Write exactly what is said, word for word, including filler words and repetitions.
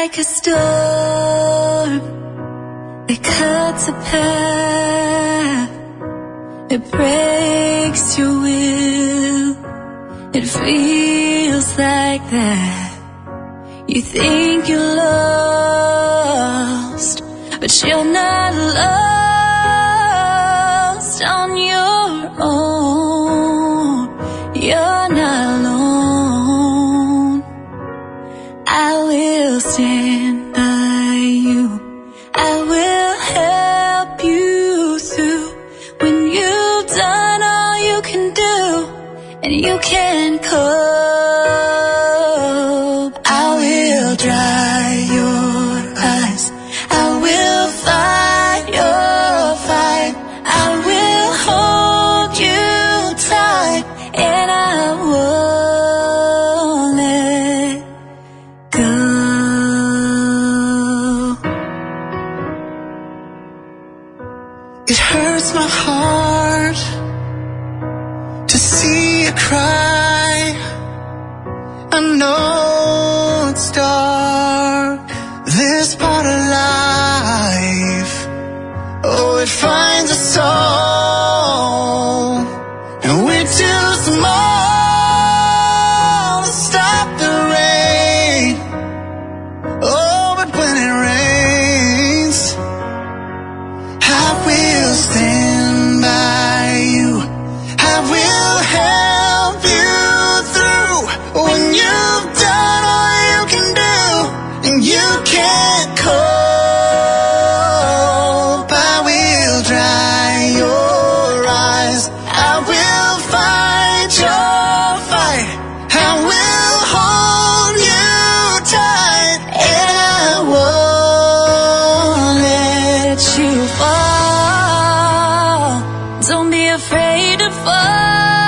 like a storm that cuts a path. It breaks your will. It feels like that. You think you're lost, but you're not lost on your own. You're not alone. I will stand by you. I will help you through when you've done all you can do and you can't cope. I will dry your eyes. I will fight your fight. I will hold you tight, and I won't let go. It hurts my heart to see you cry. I know it's dark, this part of life. Oh, it finds us all, and we're too small to stop the rain. Oh, but when it rains, I will stand by you. I will help you through when you've done all you can do and you can't cope. I will dry your eyes. I will fight your fight. I will hold you tight, and I won't let you fall. Don't be afraid to fall.